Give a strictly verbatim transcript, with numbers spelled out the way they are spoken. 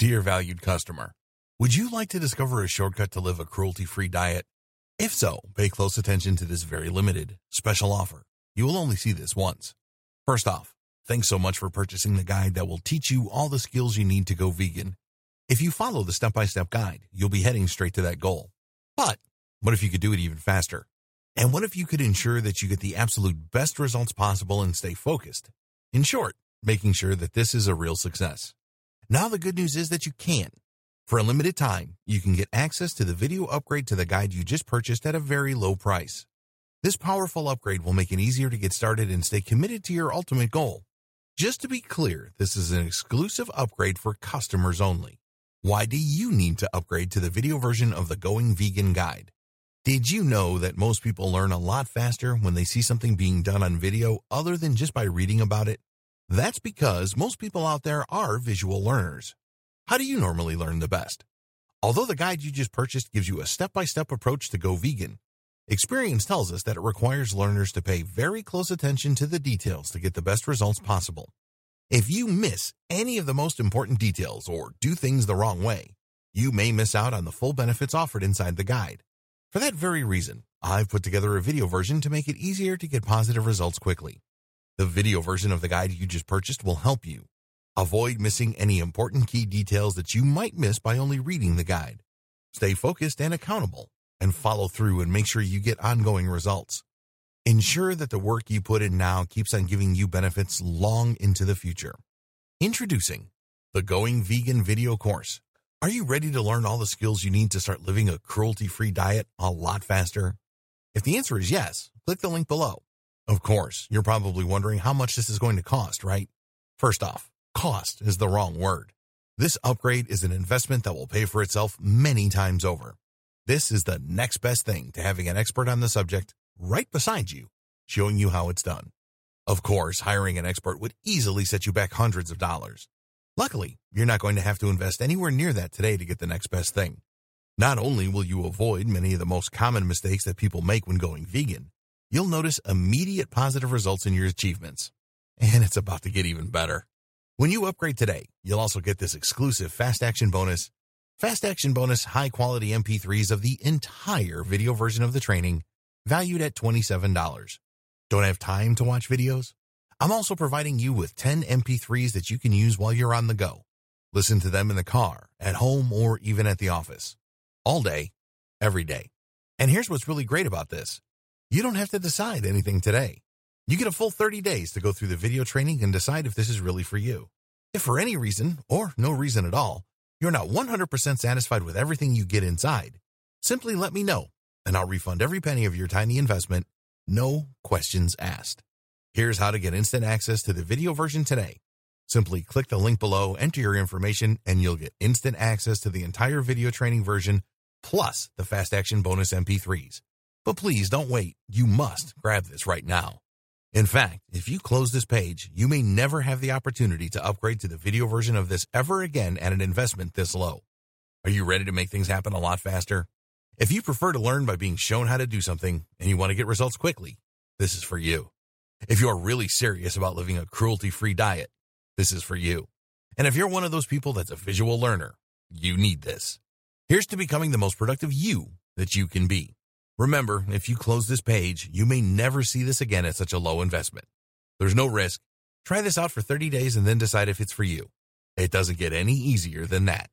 Dear valued customer, would you like to discover a shortcut to live a cruelty-free diet? If so, pay close attention to this very limited, special offer. You will only see this once. First off, thanks so much for purchasing the guide that will teach you all the skills you need to go vegan. If you follow the step-by-step guide, you'll be heading straight to that goal. But what if you could do it even faster? And what if you could ensure that you get the absolute best results possible and stay focused? In short, making sure that this is a real success. Now the good news is that you can. For a limited time, you can get access to the video upgrade to the guide you just purchased at a very low price. This powerful upgrade will make it easier to get started and stay committed to your ultimate goal. Just to be clear, this is an exclusive upgrade for customers only. Why do you need to upgrade to the video version of the Going Vegan Guide? Did you know that most people learn a lot faster when they see something being done on video other than just by reading about it? That's because most people out there are visual learners. How do you normally learn the best? Although the guide you just purchased gives you a step-by-step approach to go vegan, experience tells us that it requires learners to pay very close attention to the details to get the best results possible. If you miss any of the most important details or do things the wrong way, you may miss out on the full benefits offered inside the guide. For that very reason, I've put together a video version to make it easier to get positive results quickly. The video version of the guide you just purchased will help you avoid missing any important key details that you might miss by only reading the guide. Stay focused and accountable, and follow through and make sure you get ongoing results. Ensure that the work you put in now keeps on giving you benefits long into the future. Introducing the Going Vegan video course. Are you ready to learn all the skills you need to start living a cruelty-free diet a lot faster? If the answer is yes, click the link below. Of course, you're probably wondering how much this is going to cost, right? First off, cost is the wrong word. This upgrade is an investment that will pay for itself many times over. This is the next best thing to having an expert on the subject right beside you, showing you how it's done. Of course, hiring an expert would easily set you back hundreds of dollars. Luckily, you're not going to have to invest anywhere near that today to get the next best thing. Not only will you avoid many of the most common mistakes that people make when going vegan, you'll notice immediate positive results in your achievements. And it's about to get even better. When you upgrade today, you'll also get this exclusive Fast Action Bonus. Fast Action Bonus high-quality M P threes of the entire video version of the training, valued at twenty-seven dollars. Don't have time to watch videos? I'm also providing you with ten M P threes that you can use while you're on the go. Listen to them in the car, at home, or even at the office. All day, every day. And here's what's really great about this. You don't have to decide anything today. You get a full thirty days to go through the video training and decide if this is really for you. If for any reason, or no reason at all, you're not one hundred percent satisfied with everything you get inside, simply let me know, and I'll refund every penny of your tiny investment, no questions asked. Here's how to get instant access to the video version today. Simply click the link below, enter your information, and you'll get instant access to the entire video training version, plus the Fast Action Bonus M P threes. But please don't wait. You must grab this right now. In fact, if you close this page, you may never have the opportunity to upgrade to the video version of this ever again at an investment this low. Are you ready to make things happen a lot faster? If you prefer to learn by being shown how to do something and you want to get results quickly, this is for you. If you're really serious about living a cruelty-free diet, this is for you. And if you're one of those people that's a visual learner, you need this. Here's to becoming the most productive you that you can be. Remember, if you close this page, you may never see this again at such a low investment. There's no risk. Try this out for thirty days and then decide if it's for you. It doesn't get any easier than that.